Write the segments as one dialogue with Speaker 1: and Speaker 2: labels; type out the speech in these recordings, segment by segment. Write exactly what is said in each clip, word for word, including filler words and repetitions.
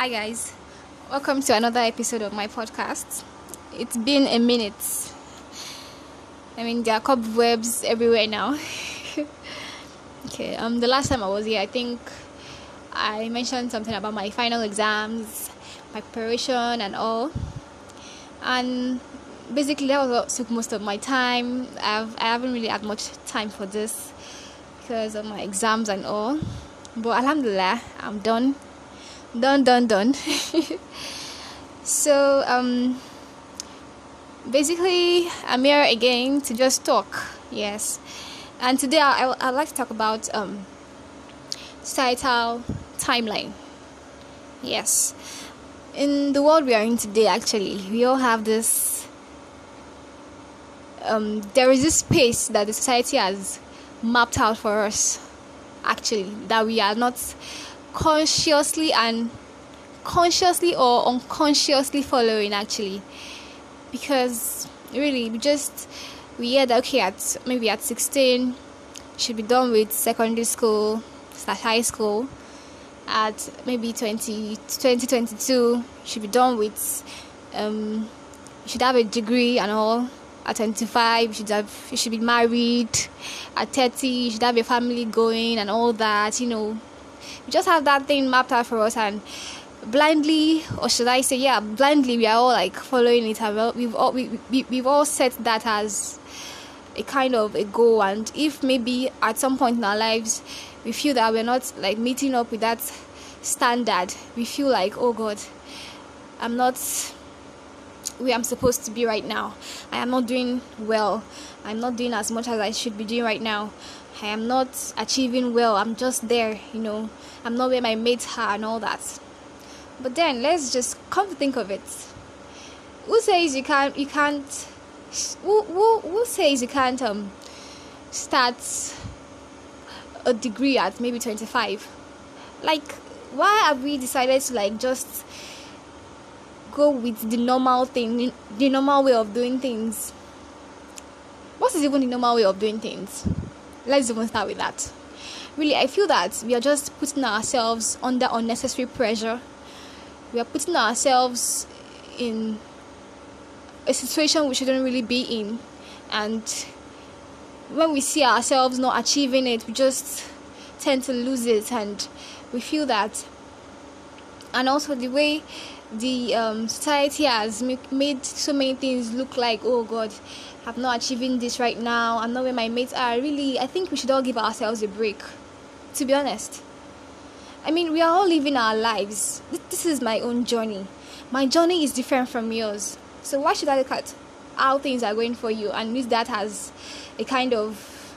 Speaker 1: Hi guys, welcome to another episode of my podcast. It's been a minute. I mean, there are cobwebs everywhere now. okay, um, the last time I was here, I think I mentioned something about my final exams, my preparation, and all. And basically, that was what took most of my time. I've I haven't really had much time for this because of my exams and all. But alhamdulillah, I'm done. Done, done, done. so, um, basically, I'm here again to just talk. Yes. And today I, I, I'd like to talk about um, societal timeline. Yes. In the world we are in today, actually, we all have this, um, there is this space that the society has mapped out for us, actually, that we are not consciously and consciously or unconsciously following, actually, because really we just we hear that okay, at maybe at sixteen should be done with secondary school slash high school, at maybe twenty, twenty twenty-two should be done with um you should have a degree and all. At twenty-five you should have you should be married. At thirty you should have a family going and all that, you know. We just have that thing mapped out for us, and blindly, or should I say, yeah, blindly, we are all like following it. And we've all we, we we've all set that as a kind of a goal. And if maybe at some point in our lives we feel that we're not like meeting up with that standard, we feel like, oh God, I'm not where I'm supposed to be right now. I am not doing well. I'm not doing as much as I should be doing right now. I am not achieving well. I'm just there, you know. I'm not where my mates are and all that. But then let's just come to think of it. Who says you can't? You can't. Who who, who says you can't um start a degree at maybe twenty-five? Like, why have we decided to like just go with the normal thing, the normal way of doing things? What is even the normal way of doing things? Let's even start with that. Really, I feel that we are just putting ourselves under unnecessary pressure. We are putting ourselves in a situation we shouldn't really be in. And when we see ourselves not achieving it, we just tend to lose it. And we feel that. And also the way the um, society has make, made so many things look like, oh God, I'm not achieving this right now. I'm not where my mates are. Really, I think we should all give ourselves a break, to be honest. I mean, we are all living our lives. This is my own journey. My journey is different from yours. So why should I look at how things are going for you and use that as a kind of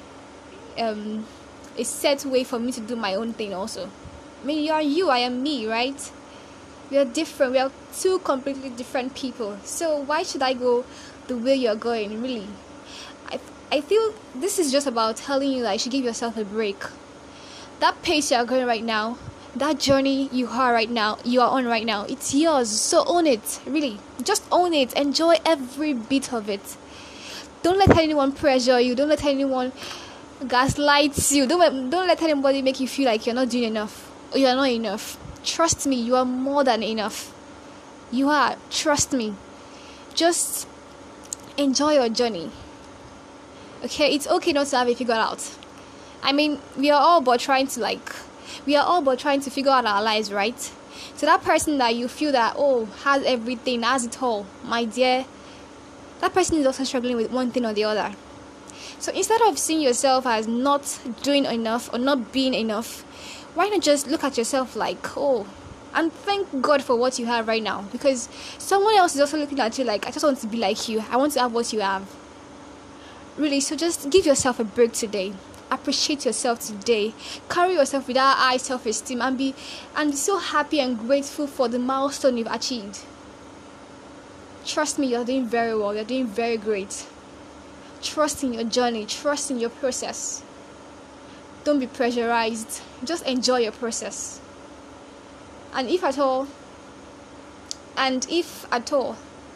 Speaker 1: um, a set way for me to do my own thing also? I mean, you are you, I am me, right? We are different. We are two completely different people. So why should I go the way you're going? Really, I I feel this is just about telling you that you should give yourself a break. That pace you are going right now, that journey you are right now, you are on right now, it's yours. So own it. Really, just own it. Enjoy every bit of it. Don't let anyone pressure you. Don't let anyone gaslight you. Don't don't let anybody make you feel like you're not doing enough or you're not enough. Trust me, you are more than enough. You are. Trust me. Just enjoy your journey. Okay, it's okay not to have it figured out. I mean, we are all but trying to like, we are all but trying to figure out our lives, right? So that person that you feel that, oh, has everything, has it all, my dear, that person is also struggling with one thing or the other. So instead of seeing yourself as not doing enough or not being enough, why not just look at yourself like, oh, and thank God for what you have right now, because someone else is also looking at you like, I just want to be like you. I want to have what you have. Really, so just give yourself a break today. Appreciate yourself today. Carry yourself with that high self-esteem and be and be so happy and grateful for the milestone you've achieved. Trust me, you're doing very well. You're doing very great. Trust in your journey. Trust in your process. Don't be pressurized. Just enjoy your process. And if at all, and if at all,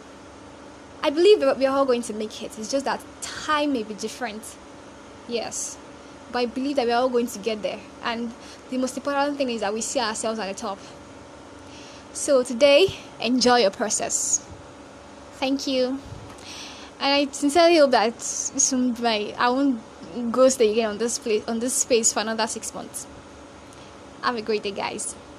Speaker 1: I believe that we are all going to make it. It's just that time may be different. Yes. But I believe that we are all going to get there. And the most important thing is that we see ourselves at the top. So today, enjoy your process. Thank you. And I sincerely hope that soon my I won't ghost again on this place on this space for another six months. Have a great day, guys.